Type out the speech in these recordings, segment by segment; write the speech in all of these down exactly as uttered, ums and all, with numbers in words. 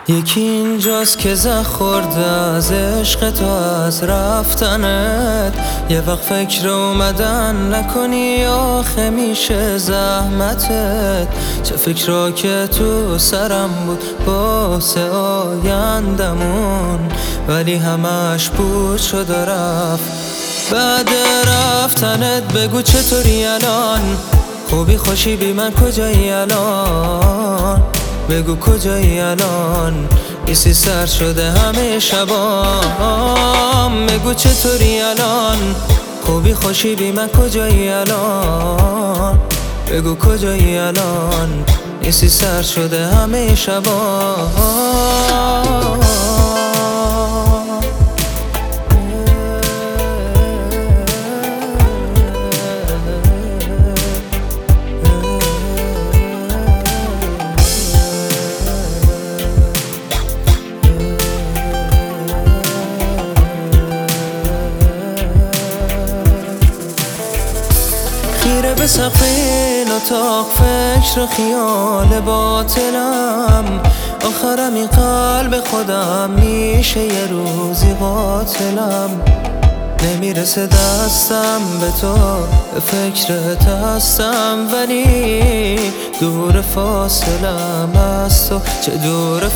یکی اینجاست که زخ خورده از عشق تو، از رفتنت. یه وقت فکر اومدن نکنی آخه میشه زحمتت. چه فکرها که تو سرم بود واسه آیندمون، ولی همش بود شد و رفت. بعد رفتنت بگو چطوری الان؟ خوبی خوشی بی من کجایی الان؟ بگو کجایی الان؟ ایسی سر شده همه شبام. بگو چطوری الان؟ خوبی خوشی بی من کجایی الان؟ بگو کجایی الان؟ ایسی سر شده همه شبام. خیره به سقف این اتاق فکر و خیال باطلم. آخرم این قلب خودم میشه یه روزی قاتلم. نمیرسه دستم به تو، به فکرت هستم، ولی دور فاصلم از تو، چه دور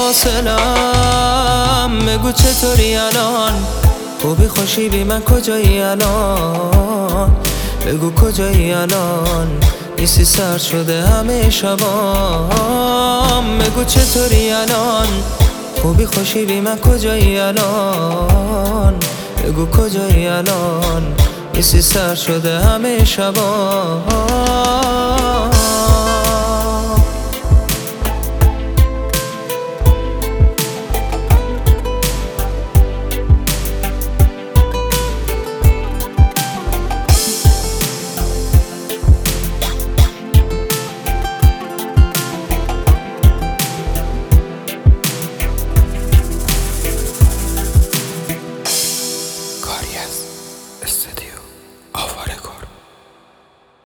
فاصلم. بگو چطوری الان؟ خوبی خوشی بی من کجایی الان؟ بگو کجایی الان؟ ایسی سر شده همه شبام. بگو چطوری الان؟ خوبی خوشی بی من کجایی الان؟ بگو کجایی الان؟ ایسی سر شده همه شبام.